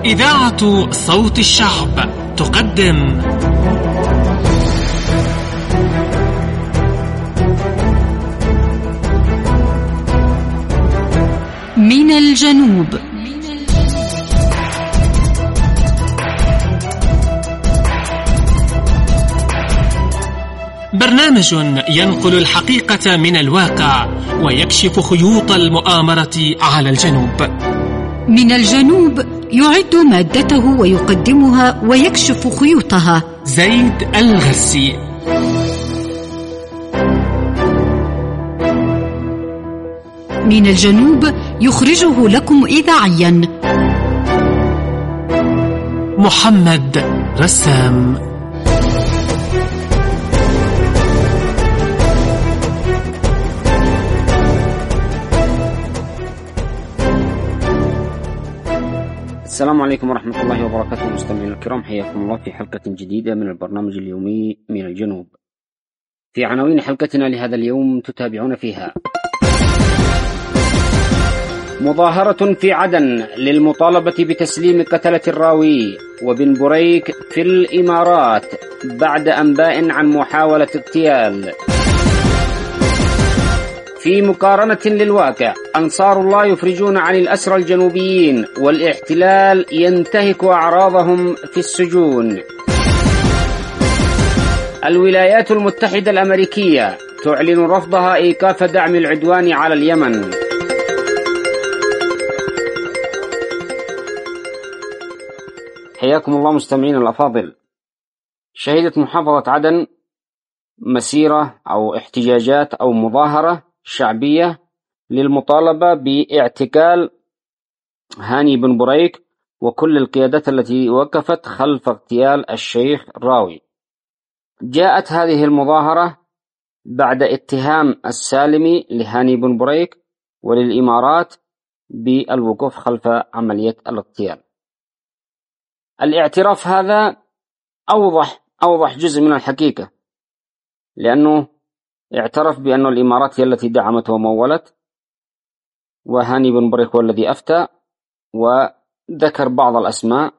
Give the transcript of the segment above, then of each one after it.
إذاعة صوت الشعب تقدم من الجنوب. برنامج ينقل الحقيقة من الواقع ويكشف خيوط المؤامرة على الجنوب. من الجنوب يعد مادته ويقدمها ويكشف خيوطها زيد الغرسي. من الجنوب يخرجه لكم إذاعيا محمد رسام. السلام عليكم ورحمة الله وبركاته. مستمعينا الكرام، حياكم الله في حلقة جديدة من البرنامج اليومي من الجنوب. في عناوين حلقتنا لهذا اليوم تتابعون فيها: مظاهرة في عدن للمطالبة بتسليم قتلة الراوي وبن بريك في الإمارات بعد أنباء عن محاولة اغتيال. في مقارنة للواقع، أنصار الله يفرجون عن الأسرى الجنوبيين والاحتلال ينتهك أعراضهم في السجون. الولايات المتحدة الأمريكية تعلن رفضها إيقاف دعم العدوان على اليمن. حياكم الله مستمعين الأفاضل. شهدت محافظة عدن مسيرة أو احتجاجات أو مظاهرة شعبية للمطالبة باعتقال هاني بن بريك وكل القيادات التي وقفت خلف اغتيال الشيخ الراوي. جاءت هذه المظاهرة بعد اتهام السالمي لهاني بن بريك وللإمارات بالوقوف خلف عملية الاغتيال. الاعتراف هذا أوضح جزء من الحقيقة، لأنه اعترف بأن الإمارات هي التي دعمت ومولت، وهاني بن بريك هو الذي أفتى، وذكر بعض الأسماء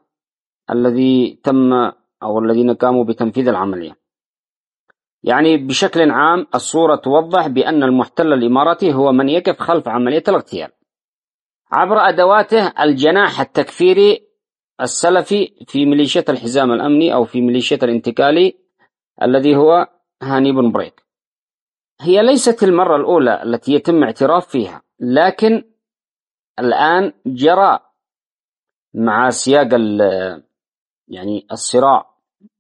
الذين قاموا بتنفيذ العملية. يعني بشكل عام الصورة توضح بأن المحتل الإماراتي هو من يقف خلف عملية الاغتيال عبر أدواته الجناح التكفيري السلفي في ميليشيا الحزام الأمني أو في ميليشيا الانتقالي الذي هو هاني بن بريك. هي ليست المرة الأولى التي يتم اعتراف فيها، لكن الآن جرى مع سياق الصراع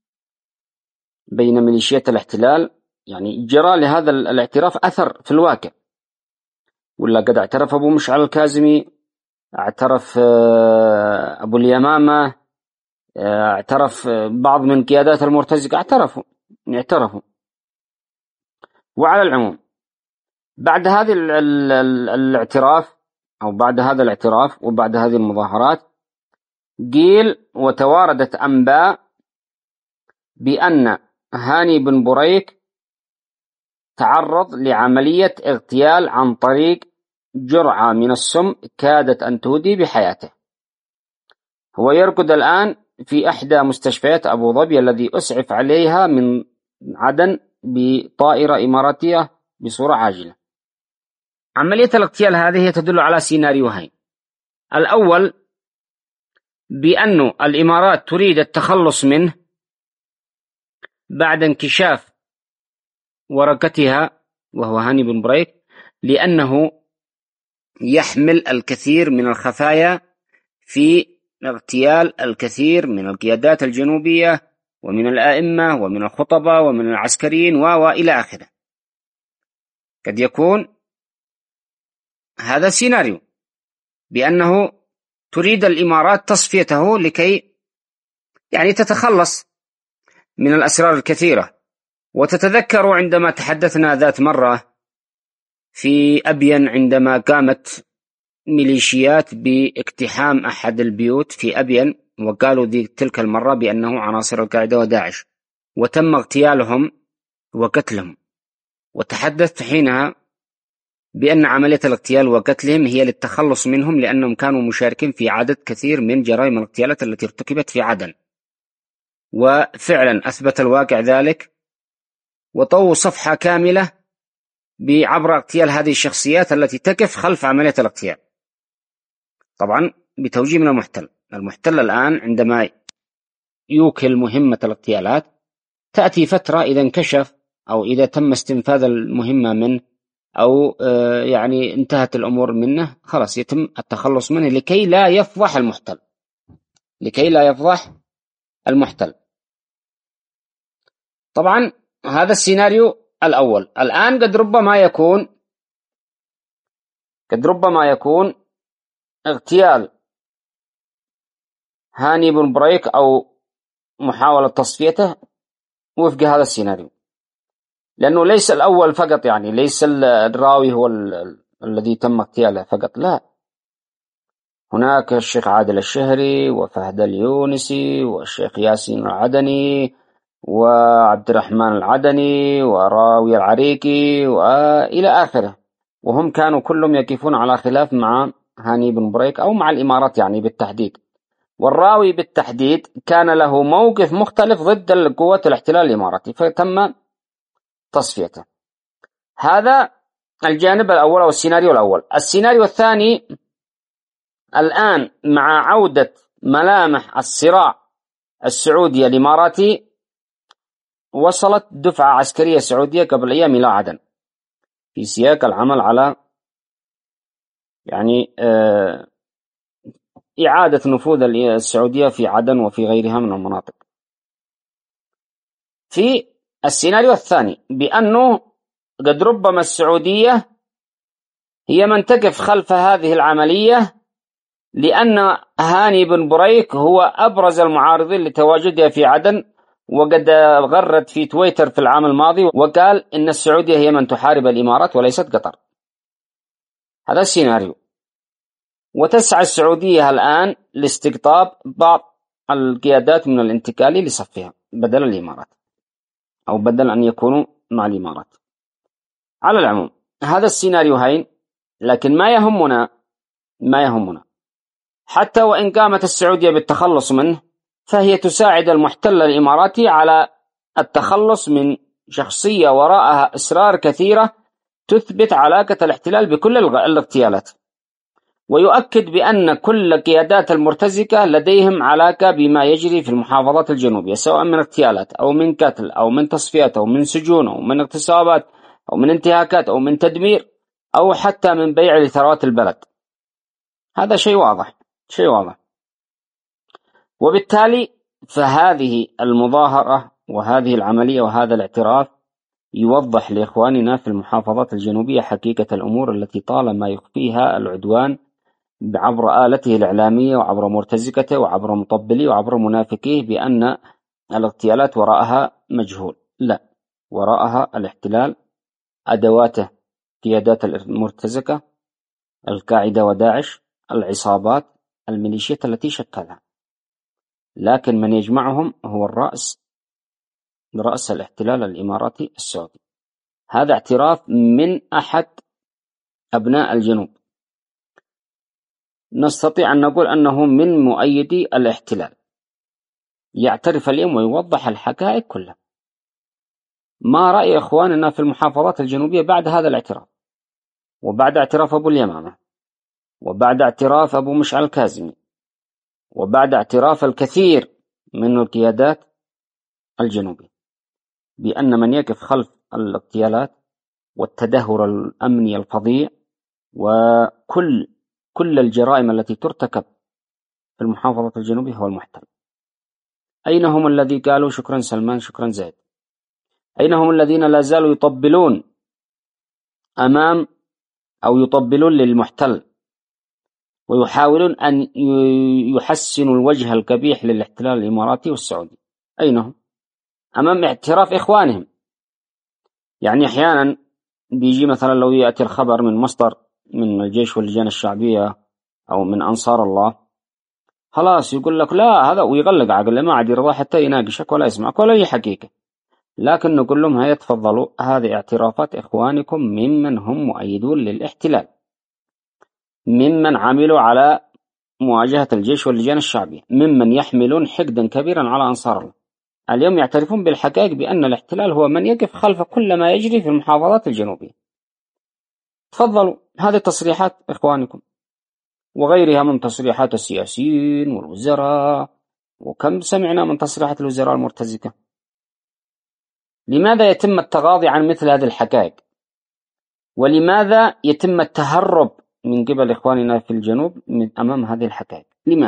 بين ميليشيات الاحتلال، يعني جرى لهذا الاعتراف أثر في الواقع. ولا قد اعترف أبو مشعل الكاظمي، اعترف أبو اليمامة، اعترف بعض من قيادات المرتزقة، اعترفوا. وعلى العموم بعد هذا الاعتراف أو بعد هذا الاعتراف وبعد هذه المظاهرات، قيل وتواردت أنباء بأن هاني بن بريك تعرض لعملية اغتيال عن طريق جرعة من السم كادت أن تودي بحياته. هو يرقد الآن في إحدى مستشفيات أبو ظبي الذي أسعف عليها من عدن بطائرة إماراتية بصورة عاجلة. عملية الاغتيال هذه تدل على سيناريوهين: الأول بأن الإمارات تريد التخلص منه بعد انكشاف ورقتها وهو هاني بن بريك، لأنه يحمل الكثير من الخفايا في اغتيال الكثير من القيادات الجنوبية ومن الآئمة ومن الخطباء ومن العسكريين وإلى آخره. قد يكون هذا سيناريو بأنه تريد الإمارات تصفيته لكي تتخلص من الأسرار الكثيرة. وتتذكروا عندما تحدثنا ذات مرة في أبين عندما قامت ميليشيات باقتحام أحد البيوت في أبين، وقالوا تلك المرة بأنه عناصر القاعدة وداعش، وتم اغتيالهم وقتلهم. وتحدثت حينها بأن عملية الاغتيال وقتلهم هي للتخلص منهم، لأنهم كانوا مشاركين في عدد كثير من جرائم الاغتيالات التي ارتكبت في عدن، وفعلا أثبت الواقع ذلك، وطووا صفحة كاملة عبر اغتيال هذه الشخصيات التي تقف خلف عملية الاغتيال، طبعا بتوجيه من المحتل. المحتل الآن عندما يوكل مهمة الاغتيالات تأتي فترة إذا انكشف أو إذا تم استنفاذ المهمة منه أو يعني انتهت الأمور منه، خلاص يتم التخلص منه لكي لا يفضح المحتل، لكي لا يفضح المحتل. طبعا هذا السيناريو الأول. الآن قد ربما يكون اغتيال هاني بن بريك أو محاولة تصفيته وفق هذا السيناريو، لأنه ليس الأول فقط، يعني ليس الراوي هو الذي تم اغتياله فقط، لا، هناك الشيخ عادل الشهري وفهد اليونسي والشيخ ياسين العدني وعبد الرحمن العدني وراوي العريكي وإلى آخره، وهم كانوا كلهم يقفون على خلاف مع هاني بن بريك أو مع الإمارات يعني بالتحديد، والراوي بالتحديد كان له موقف مختلف ضد قوات الاحتلال الإماراتي فتم تصفيته. هذا الجانب الأول أو السيناريو الأول. السيناريو الثاني، الآن مع عودة ملامح الصراع السعودي الإماراتي، وصلت دفعة عسكرية سعودية قبل أيام إلى عدن في سياق العمل على يعني إعادة نفوذ السعودية في عدن وفي غيرها من المناطق. في السيناريو الثاني بأنه قد ربما السعودية هي من تقف خلف هذه العملية، لأن هاني بن بريك هو أبرز المعارضين لتواجدها في عدن، وقد غرد في تويتر في العام الماضي وقال إن السعودية هي من تحارب الإمارات وليست قطر. هذا السيناريو. وتسعى السعودية الآن لاستقطاب بعض القيادات من الانتقالي لصفها بدل الإمارات، أو بدل أن يكونوا مع الإمارات. على العموم هذا السيناريو هين، لكن ما يهمنا حتى وإن قامت السعودية بالتخلص منه، فهي تساعد المحتل الإماراتي على التخلص من شخصية وراءها أسرار كثيرة تثبت علاقة الاحتلال بكل الاغتيالات، ويؤكد بأن كل قيادات المرتزقة لديهم علاقة بما يجري في المحافظات الجنوبية، سواء من اغتيالات أو من قتل أو من تصفيات أو من سجون أو من اغتصابات أو من انتهاكات أو من تدمير أو حتى من بيع لثروات البلد. هذا شيء واضح. وبالتالي فهذه المظاهرة وهذه العملية وهذا الاعتراف يوضح لإخواننا في المحافظات الجنوبية حقيقة الأمور التي طالما يخفيها العدوان عبر آلته الإعلامية وعبر مرتزقته وعبر مطبليه وعبر منافقيه، بأن الاغتيالات وراءها مجهول. لا، وراءها الاحتلال، أدواته قيادات المرتزقة، القاعدة وداعش، العصابات، الميليشيات التي شكلها، لكن من يجمعهم هو رأس الاحتلال الإماراتي السعودي. هذا اعتراف من أحد أبناء الجنوب، نستطيع أن نقول أنه من مؤيدي الاحتلال، يعترف اليوم ويوضح الحقائق كلها. ما رأي إخواننا في المحافظات الجنوبية بعد هذا الاعتراف، وبعد اعتراف أبو اليمامة، وبعد اعتراف أبو مشعل الكاظمي، وبعد اعتراف الكثير من القيادات الجنوبية بأن من يقف خلف الاغتيالات والتدهور الأمني الفظيع وكل الجرائم التي ترتكب في المحافظة الجنوبية هو المحتل. أين هم الذي قالوا شكرا سلمان شكرا زيد؟ أين هم الذين لا زالوا يطبلون أمام أو يطبلون للمحتل ويحاولون أن يحسنوا الوجه القبيح للاحتلال الإماراتي والسعودي؟ أين هم أمام اعتراف إخوانهم؟ يعني أحيانا بيجي مثلا لو يأتي الخبر من مصدر من الجيش واللجان الشعبية أو من أنصار الله، خلاص يقول لك لا هذا، ويغلق عقله، ما عاد يرضى حتى يناقشك ولا يسمعك ولا أي حقيقة. لكن نقول لهم هيا تفضلوا، هذه اعترافات إخوانكم ممن هم مؤيدون للاحتلال، ممن عملوا على مواجهة الجيش واللجان الشعبية، ممن يحملون حقدا كبيرا على أنصار الله. اليوم يعترفون بالحقائق بأن الاحتلال هو من يقف خلف كل ما يجري في المحافظات الجنوبية. تفضلوا، هذه تصريحات إخوانكم وغيرها من تصريحات السياسيين والوزراء، وكم سمعنا من تصريحات الوزراء المرتزقة. لماذا يتم التغاضي عن مثل هذه الحقائق؟ ولماذا يتم التهرب من قبل إخواننا في الجنوب من أمام هذه الحقائق؟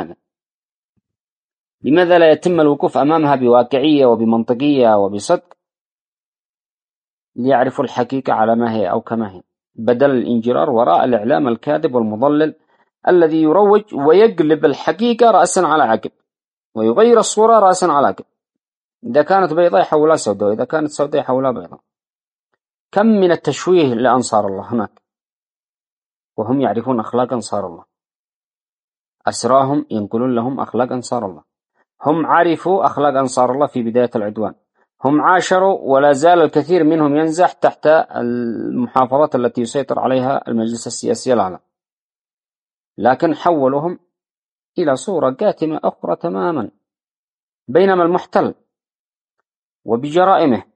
لماذا لا يتم الوقوف أمامها بواقعية وبمنطقية وبصدق ليعرفوا الحقيقة على ما هي أو كما هي، بدل الانجرار وراء الإعلام الكاذب والمضلل الذي يروج ويقلب الحقيقة رأسا على عقب ويغير الصورة رأسا على عقب. إذا كانت بيضاء يحولها سوداء، وإذا كانت سوداء يحولها بيضاء. كم من التشويه لأنصار الله هناك وهم يعرفون أخلاق أنصار الله. أسراهم ينقلون لهم أخلاق أنصار الله. هم عرفوا أخلاق أنصار الله في بداية العدوان، هم عاشروا ولا زال الكثير منهم ينزح تحت المحافظات التي يسيطر عليها المجلس السياسي الأعلى، لكن حولوهم إلى صورة قاتمة أخرى تماما. بينما المحتل وبجرائمه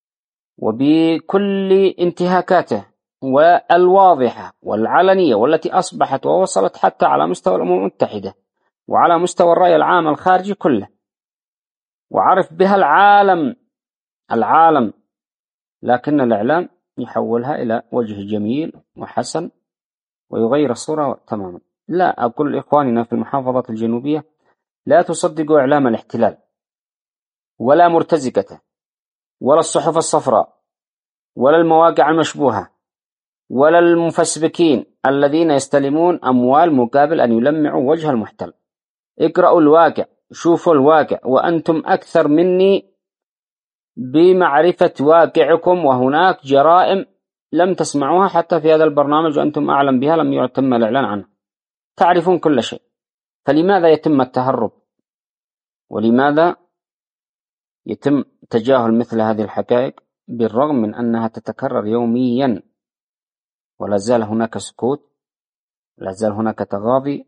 وبكل انتهاكاته والواضحة والعلنية والتي أصبحت ووصلت حتى على مستوى الأمم المتحدة وعلى مستوى الرأي العام الخارجي كله، وعرف بها العالم، لكن الإعلام يحولها إلى وجه جميل وحسن ويغير الصورة تماما. لا، أقول لإخواننا في المحافظات الجنوبية لا تصدقوا إعلام الاحتلال ولا مرتزقته ولا الصحف الصفراء ولا المواقع المشبوهة ولا المفسبكين الذين يستلمون أموال مقابل أن يلمعوا وجه المحتل. اقرأوا الواقع، شوفوا الواقع، وأنتم أكثر مني بمعرفة واقعكم، وهناك جرائم لم تسمعوها حتى في هذا البرنامج وأنتم أعلم بها، لم يتم الإعلان عنها. تعرفون كل شيء، فلماذا يتم التهرب؟ ولماذا يتم تجاهل مثل هذه الحقائق بالرغم من أنها تتكرر يوميا ولا زال هناك سكوت، لا زال هناك تغاضي؟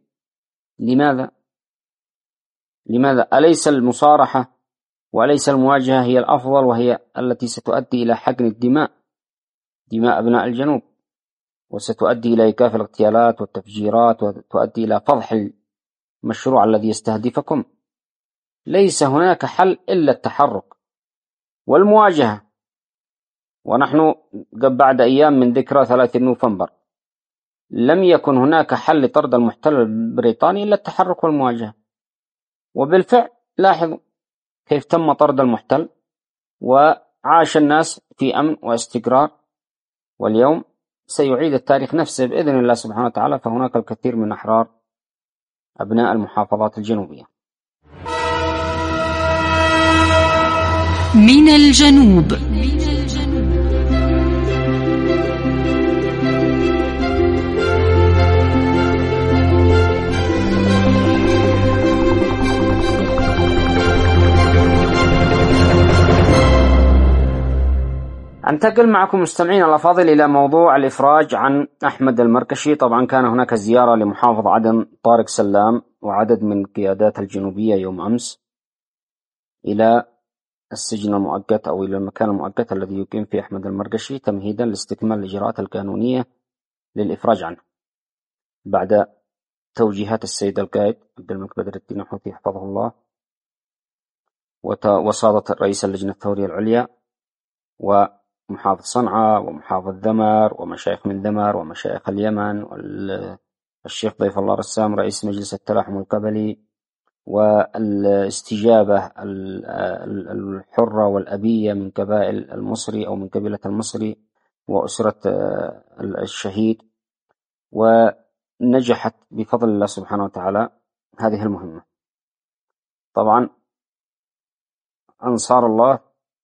لماذا؟ أليس المصارحة وأليس المواجهة هي الأفضل، وهي التي ستؤدي إلى حقن الدماء، دماء أبناء الجنوب، وستؤدي إلى إيقاف الاغتيالات والتفجيرات وتؤدي إلى فضح المشروع الذي يستهدفكم؟ ليس هناك حل إلا التحرك والمواجهة. ونحن بعد أيام من ذكرى 3 نوفمبر لم يكن هناك حل لطرد المحتل البريطاني إلا التحرك والمواجهة، وبالفعل لاحظوا كيف تم طرد المحتل وعاش الناس في أمن واستقرار، واليوم سيعيد التاريخ نفسه بإذن الله سبحانه وتعالى. فهناك الكثير من أحرار أبناء المحافظات الجنوبية. من الجنوب. أنتقل معكم مستمعين الأفاضل إلى موضوع الإفراج عن أحمد المركشي. طبعا كان هناك زيارة لمحافظ عدن طارق سلام وعدد من قيادات الجنوبية يوم أمس إلى السجن المؤقت أو إلى المكان المؤقت الذي يقيم فيه أحمد المركشي تمهيدا لاستكمال الإجراءات القانونية للإفراج عنه بعد توجيهات السيد القائد عبد الملك بدر الدين الحوثي حفظه الله وصادة رئيس اللجنة الثورية العليا ومحافظ صنعاء ومحافظ ذمر ومشايخ من ذمر ومشايخ اليمن والشيخ ضيف الله رسام رئيس مجلس التلاحم القبلي، والاستجابة الحرة والأبية من قبائل المصري أو من قبيلة المصري وأسرة الشهيد، ونجحت بفضل الله سبحانه وتعالى هذه المهمة. طبعا أنصار الله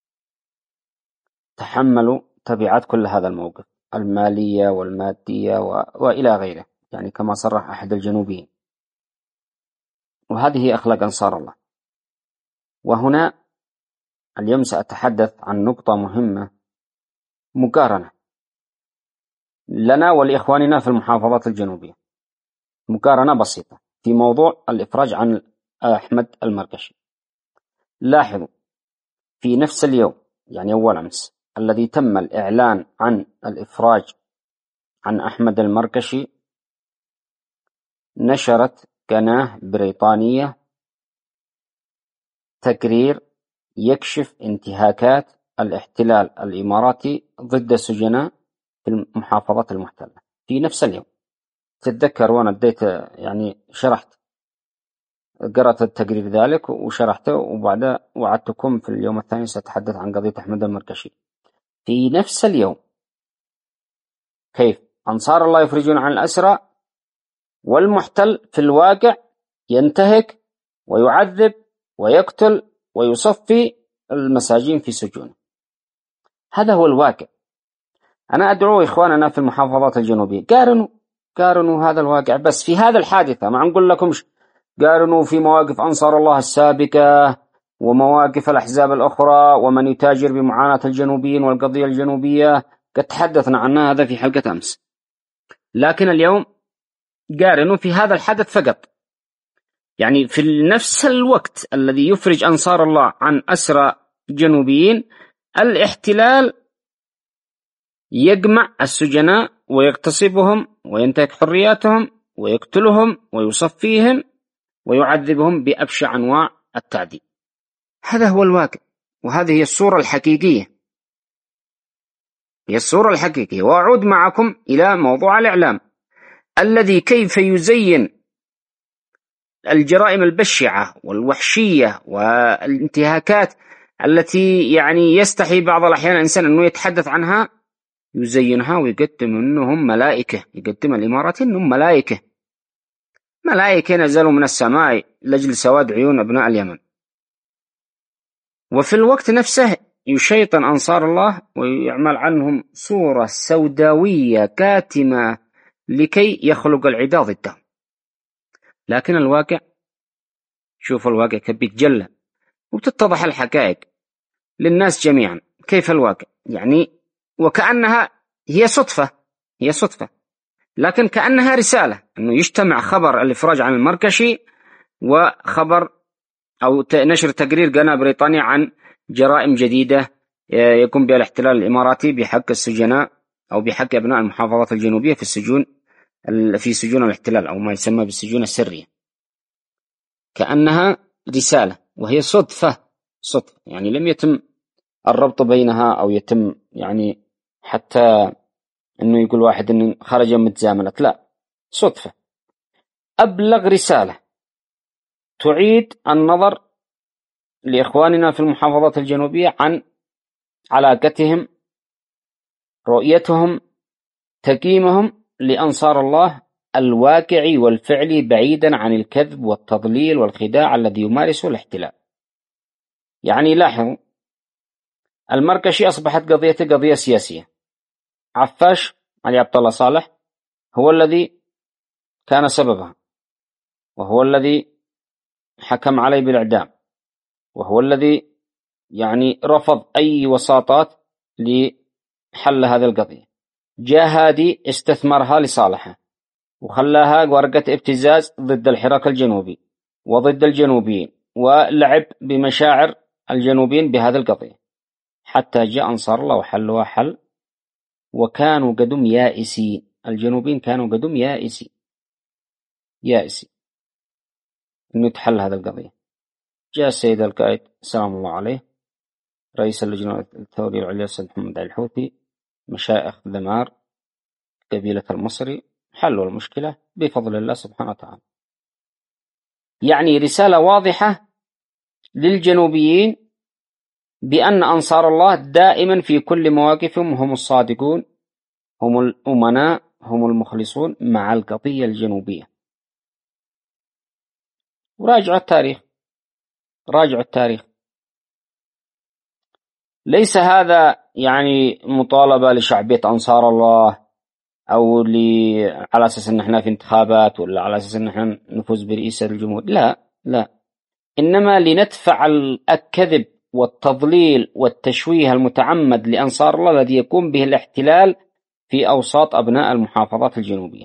تحملوا تبعات كل هذا الموقف المالية والمادية وإلى غيره، يعني كما صرح أحد الجنوبيين، وهذه أخلاق أنصار الله. وهنا اليوم سأتحدث عن نقطة مهمة، مقارنة لنا ولإخواننا في المحافظات الجنوبية، مقارنة بسيطة في موضوع الإفراج عن أحمد المركشي. لاحظوا في نفس اليوم، يعني أول أمس، الذي تم الإعلان عن الإفراج عن أحمد المركشي، نشرت قناة بريطانية تقرير يكشف انتهاكات الاحتلال الإماراتي ضد السجناء في المحافظات المحتلة في نفس اليوم. تتذكر وأنا يعني شرحت، قرأت التقرير ذلك وشرحته، وبعد وعدتكم في اليوم الثاني سأتحدث عن قضية أحمد المركشي. في نفس اليوم كيف أنصار الله يفرجون عن الأسرى، والمحتل في الواقع ينتهك ويعذب ويقتل ويصفي المساجين في سجونه. هذا هو الواقع. أنا أدعو إخواننا في المحافظات الجنوبية، قارنوا هذا الواقع بس في هذا الحادثة، ما نقول لكمش قارنوا في مواقف أنصار الله السابقة ومواقف الأحزاب الأخرى ومن يتاجر بمعاناة الجنوبيين والقضية الجنوبية، قد تحدثنا عنها هذا في حلقة أمس. لكن اليوم قارنوا في هذا الحدث فقط، يعني في نفس الوقت الذي يفرج أنصار الله عن أسرى جنوبيين، الاحتلال يجمع السجناء ويغتصبهم وينتهك حرياتهم ويقتلهم ويصفيهم ويعذبهم بأبشع أنواع التعذيب. هذا هو الواقع، وهذه هي الصورة الحقيقية، هي الصورة الحقيقية. وأعود معكم إلى موضوع الإعلام الذي كيف يزين الجرائم البشعة والوحشية والانتهاكات التي يعني يستحي بعض الأحيان الإنسان أنه يتحدث عنها، يزينها ويقدم أنهم ملائكة، يقدم الإمارات أنهم ملائكة نزلوا من السماء لأجل سواد عيون أبناء اليمن. وفي الوقت نفسه يشيطن أنصار الله ويعمل عنهم صورة سوداوية كاتمة لكي يخلق العداء ضدهم. لكن الواقع، شوف الواقع كيف بيتجلى وبتتضح الحقائق للناس جميعا. كيف الواقع يعني وكأنها هي صدفة، لكن كأنها رسالة أنه يجتمع خبر الإفراج عن المركشي وخبر أو نشر تقرير قناة بريطانية عن جرائم جديدة يقوم بها الاحتلال الإماراتي بحق السجناء أو بحق أبناء المحافظات الجنوبية في سجون الاحتلال أو ما يسمى بالسجون السرية. كأنها رسالة وهي صدفة، يعني لم يتم الربط بينها أو يتم يعني حتى أنه يقول واحد أنه خرج متزامنة، لا، صدفة. أبلغ رسالة تعيد النظر لإخواننا في المحافظات الجنوبية عن علاقتهم، رؤيتهم، تقييمهم لأنصار الله الواقعي والفعلي، بعيدا عن الكذب والتضليل والخداع الذي يمارسه الاحتلال. يعني لاحظوا، المركشي أصبحت قضيته قضية سياسية. عفاش علي عبد الله صالح هو الذي كان سببها، وهو الذي حكم عليه بالإعدام، وهو الذي يعني رفض أي وساطات لحل هذه القضية. جاء هادي استثمرها لصالحه وخلاها ورقة ابتزاز ضد الحراك الجنوبي وضد الجنوبيين، ولعب بمشاعر الجنوبيين بهذه القضية، حتى جاء أنصار الله وحلوا حل، وكانوا قدم يائسين. الجنوبيين كانوا قدم يائسين أنه تحل هذه القضية. جاء السيد القائد سلام الله عليه، رئيس اللجنة الثورية العليا السيد محمد علي الحوثي، مشايخ ذمار قبيلة المصري، حلوا المشكلة بفضل الله سبحانه وتعالى. يعني رسالة واضحة للجنوبيين بأن أنصار الله دائما في كل مواقفهم هم الصادقون، هم الأمناء، هم المخلصون مع القضية الجنوبية. وراجعوا التاريخ. ليس هذا يعني مطالبة لشعبية أنصار الله أو على أساس أن احنا في انتخابات ولا على أساس أن احنا نفوز برئاسة الجمهور، لا، إنما لندفع الكذب والتضليل والتشويه المتعمد لأنصار الله الذي يقوم به الاحتلال في أوساط أبناء المحافظات الجنوبية.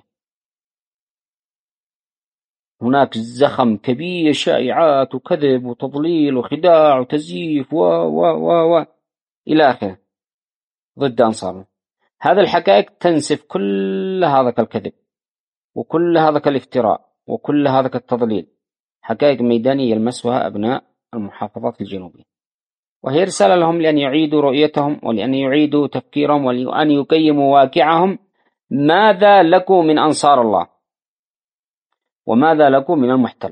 هناك زخم كبير، شائعات وكذب وتضليل وخداع وتزييف و إلى آخره ضد أنصار الله. هذه الحقائق تنسف كل هذا الكذب وكل هذا الافتراء وكل هذا التضليل، حقائق ميدانية يلمسها أبناء المحافظات الجنوبية، وهي رسالة لهم لأن يعيدوا رؤيتهم ولأن يعيدوا تفكيرهم ولأن يقيموا واقعهم. ماذا لكم من أنصار الله وماذا لكم من المحتل؟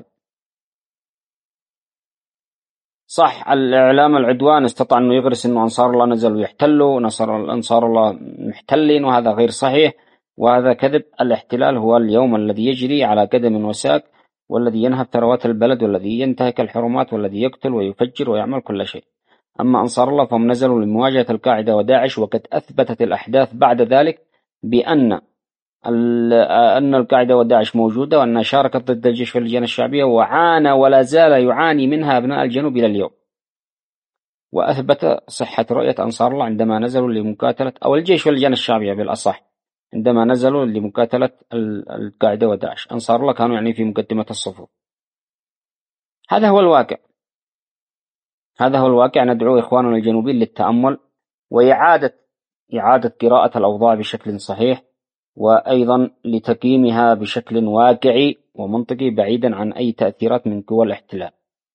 صح، الإعلام العدوان استطاع أنه يغرس أنه أنصار الله نزلوا يحتلوا، أنصار الله محتلين، وهذا غير صحيح وهذا كذب. الاحتلال هو اليوم الذي يجري على قدم وساق، والذي ينهب ثروات البلد، والذي ينتهك الحرمات، والذي يقتل ويفجر ويعمل كل شيء. أما أنصار الله فهم نزلوا لمواجهة القاعدة وداعش، وقد أثبتت الأحداث بعد ذلك بأن القاعدة وداعش موجودة، وأنها شاركت ضد الجيش في اللجان الشعبية، وعانى ولا زال يعاني منها أبناء الجنوب إلى اليوم. وأثبت صحة رؤية أنصار الله عندما نزلوا لمقاتلة، أو الجيش في اللجان الشعبية بالأصح، عندما نزلوا لمقاتلة القاعدة وداعش. أنصار الله كانوا يعني في مقدمة الصفوف. هذا هو الواقع، هذا هو الواقع. ندعو إخواننا الجنوبيين للتأمل وإعادة قراءة الأوضاع بشكل صحيح، وأيضا لتقييمها بشكل واقعي ومنطقي بعيدا عن أي تأثيرات من قوى الاحتلال.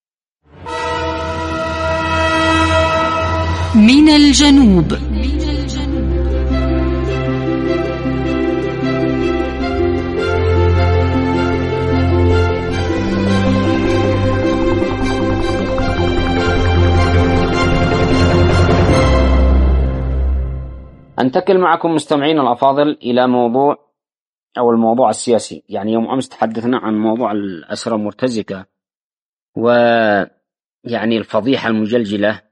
من الجنوب. أنتقل معكم مستمعين الأفاضل إلى الموضوع السياسي. يعني يوم أمس تحدثنا عن موضوع الأسرى المرتزقة، ويعني الفضيحة المجلجلة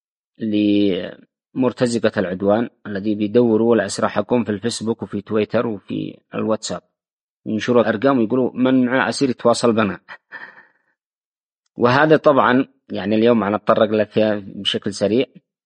لمرتزقة العدوان الذي بيدوروا الأسرى حقهم في الفيسبوك وفي تويتر وفي الواتساب، ينشروا أرقام ويقولوا من معه أسير يتواصل بنا. وهذا طبعا يعني اليوم أنا أتطرق له فيها بشكل سريع.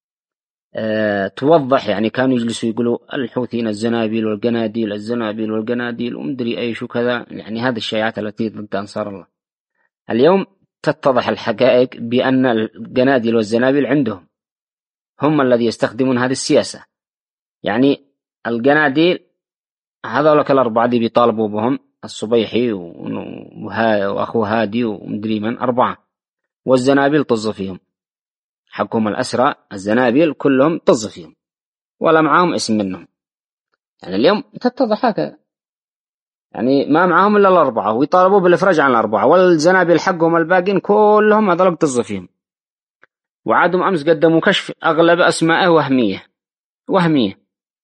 توضح يعني كانوا يجلسوا يقولوا الحوثيين الزنابيل والقناديل، الزنابيل والقناديل ومدري ايش وكذا، يعني هذه الشائعات التي ضد أنصار الله. اليوم تتضح الحقائق بأن القناديل والزنابيل عندهم، هم الذي يستخدمون هذه السياسة. يعني القناديل هذولك الأربعة دي بيطالبوا بهم، الصبيحي وأخوه هادي ومدري من 4، والزنابيل طز فيهم، حكم الأسرى الزنابيل كلهم طز فيهم ولا معاهم اسم منهم. يعني اليوم تتضح هكذا، يعني ما معاهم إلا 4 ويطالبوا بالإفراج عن 4، والزنابيل حقهم الباقين كلهم هذول طز فيهم. وعادهم أمس قدموا كشف أغلب أسماءه وهمية.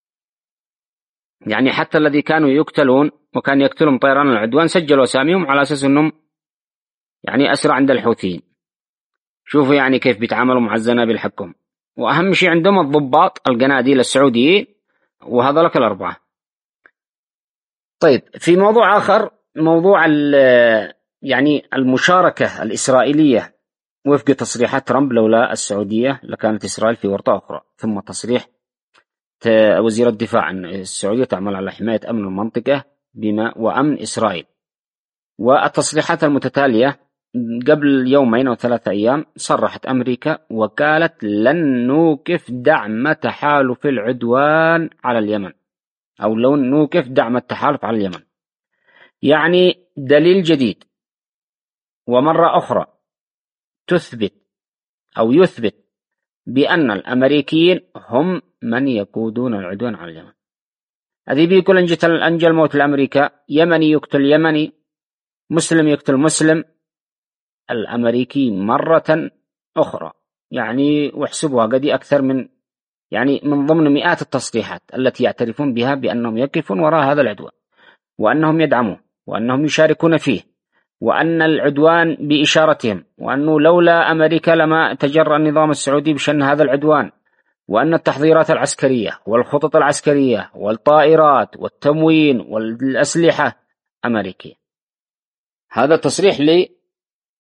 يعني حتى الذي كانوا يقتلون وكان يقتلهم طيران العدوان سجلوا أساميهم على أساس أنهم يعني أسرى عند الحوثيين. شوفوا يعني كيف بيتعاملوا مع الزنابيل حقهم. وأهم شيء عندهم الضباط القناديل السعوديين وهذولك 4. طيب، في موضوع آخر، موضوع يعني المشاركة الإسرائيلية وفق تصريحات ترامب. لولا السعودية لكانت إسرائيل في ورطة أخرى. ثم تصريح وزير الدفاع أن السعودية تعمل على حماية أمن المنطقة وأمن إسرائيل. والتصريحات المتتالية قبل 2 أو 3 أيام صرحت أمريكا وقالت لن نوقف دعم تحالف العدوان على اليمن، أو لن نوقف دعم التحالف على اليمن. يعني دليل جديد ومرة أخرى يثبت بأن الأمريكيين هم من يقودون العدوان على اليمن. هذه بيقول أنجل الموت لأمريكا، يمني يقتل يمني، مسلم يقتل مسلم. الأمريكي مرة أخرى يعني، واحسبوها قد أكثر من ضمن مئات التصريحات التي يعترفون بها بأنهم يقفون وراء هذا العدوان، وأنهم يدعموه، وأنهم يشاركون فيه، وأن العدوان بإشارتهم، وأنه لولا أمريكا لما تجرأ النظام السعودي بشن هذا العدوان، وأن التحضيرات العسكرية والخطط العسكرية والطائرات والتموين والأسلحة أمريكية. هذا تصريح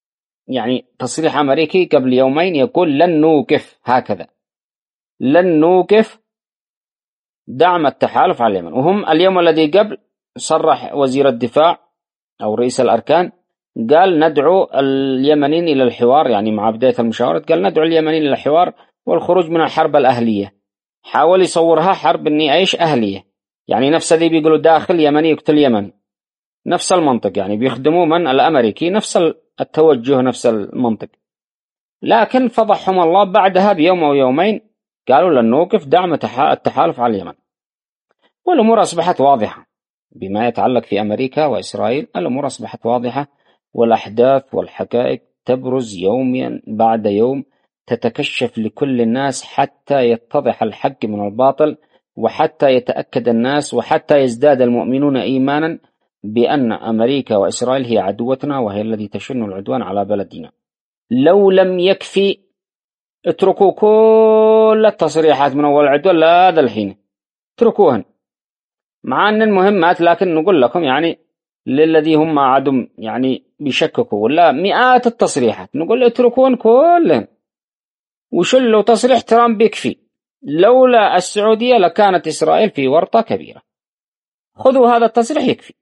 يعني تصريح أمريكي قبل يومين يقول لن نوقف، هكذا لن نوقف دعم التحالف على اليمن. وهم اليوم الذي قبل صرح وزير الدفاع أو رئيس الأركان قال ندعو اليمنيين إلى الحوار، يعني مع بداية المشاورات قال ندعو اليمنيين إلى الحوار والخروج من الحرب الأهلية. حاول يصورها حرب إني أعيش أهلية، يعني نفس اللي بيقولوا داخل يمني يقتل يمني، نفس المنطق، يعني بيخدموا من الأمريكي، نفس التوجه، نفس المنطق. لكن فضحهم الله بعدها بيوم أو يومين قالوا لن نوقف دعم التحالف على اليمن. والأمور أصبحت واضحة بما يتعلق في أمريكا وإسرائيل، الأمور أصبحت واضحة، والأحداث والحقائق تبرز يوميا بعد يوم، تتكشف لكل الناس حتى يتضح الحق من الباطل، وحتى يتأكد الناس وحتى يزداد المؤمنون إيمانا بأن أمريكا وإسرائيل هي عدوتنا وهي التي تشن العدوان على بلدنا. لو لم يكفي اتركوا كل التصريحات من أول عدوان لهذا الحين، اتركوهن مع أن المهمات، لكن نقول لكم يعني للذي هم عدم يعني بيشككوا ولا مئات التصريحات، نقول اتركوهن كلهن وشلوا تصريح ترامب يكفي. لولا السعودية لكانت إسرائيل في ورطة كبيرة، خذوا هذا التصريح يكفي.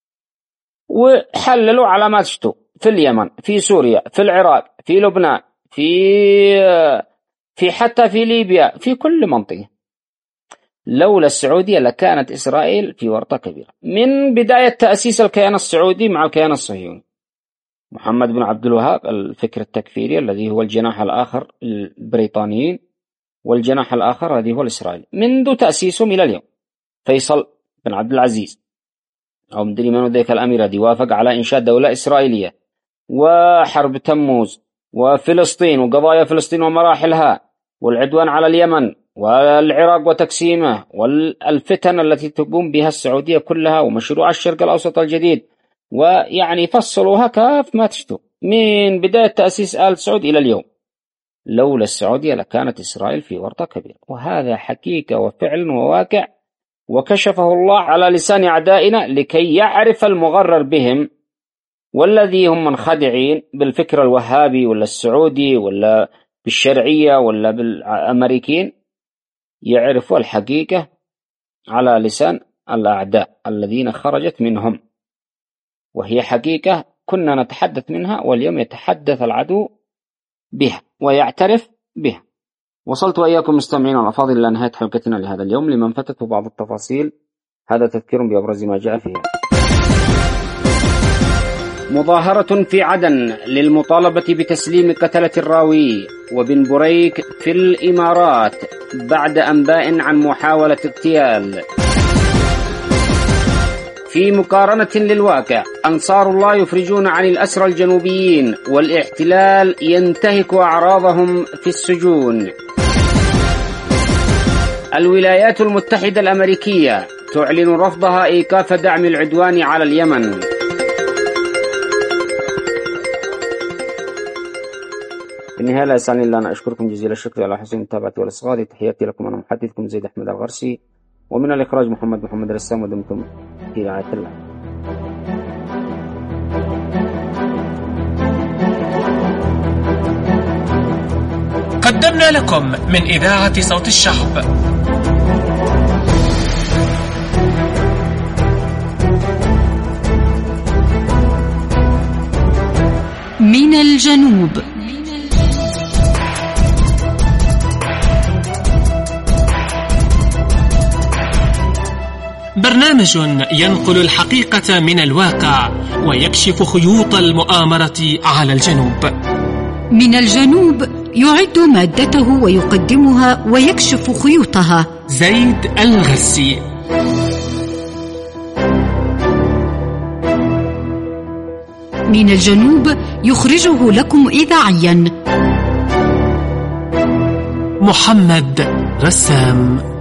وحللوا علامات شتو في اليمن، في سوريا، في العراق، في لبنان، في حتى في ليبيا، في كل منطقة. لولا السعودية لكانت إسرائيل في ورطة كبيرة من بداية تأسيس الكيان السعودي مع الكيان الصهيوني، محمد بن عبد الوهاب الفكر التكفيري الذي هو الجناح الآخر البريطانيين، والجناح الآخر الذي هو الإسرائيلي منذ تأسيسهم إلى اليوم. فيصل بن عبد العزيز أو مدري من ذيك الأمير دي وافق على إنشاء دولة إسرائيلية، وحرب تموز وفلسطين وقضايا فلسطين ومراحلها، والعدوان على اليمن والعراق وتقسيمه، والفتن التي تقوم بها السعودية كلها، ومشروع الشرق الأوسط الجديد، ويعني فصلوها كاف ما تشتو من بداية تأسيس آل سعود إلى اليوم. لولا السعودية لكانت إسرائيل في ورطة كبيرة، وهذا حقيقة وفعل وواقع، وكشفه الله على لسان أعدائنا لكي يعرف المغرر بهم والذي هم منخدعين بالفكر الوهابي ولا السعودي ولا بالشرعية ولا بالأمريكيين، يعرفوا الحقيقة على لسان الأعداء الذين خرجت منهم، وهي حقيقة كنا نتحدث منها واليوم يتحدث العدو بها ويعترف بها. وصلت وإياكم مستمعين الأفاضل إلى نهاية حلقتنا لهذا اليوم. لمن فاتته بعض التفاصيل هذا تذكير بأبرز ما جاء فيها. مظاهرة في عدن للمطالبة بتسليم قتلة الراوي وبن بريك في الإمارات بعد أنباء عن محاولة اغتيال. في مقارنة للواقع، أنصار الله يفرجون عن الأسرى الجنوبيين والاحتلال ينتهك أعراضهم في السجون. الولايات المتحدة الأمريكية تعلن رفضها إيقاف دعم العدوان على اليمن. في النهاية لا يسعني إلا أن أشكركم جزيل الشكر على حسن المتابعة والإصغاء. تحياتي لكم، أنا محدثكم زيد أحمد الغرسي، ومن الإخراج محمد رسام، ودمتم في رعاية الله. قدمنا لكم من إذاعة صوت الشعب من الجنوب. برنامج ينقل الحقيقة من الواقع ويكشف خيوط المؤامرة على الجنوب. من الجنوب يعد مادته ويقدمها ويكشف خيوطها زيد الغرسي. من الجنوب يخرجه لكم إذاعيا محمد رسام.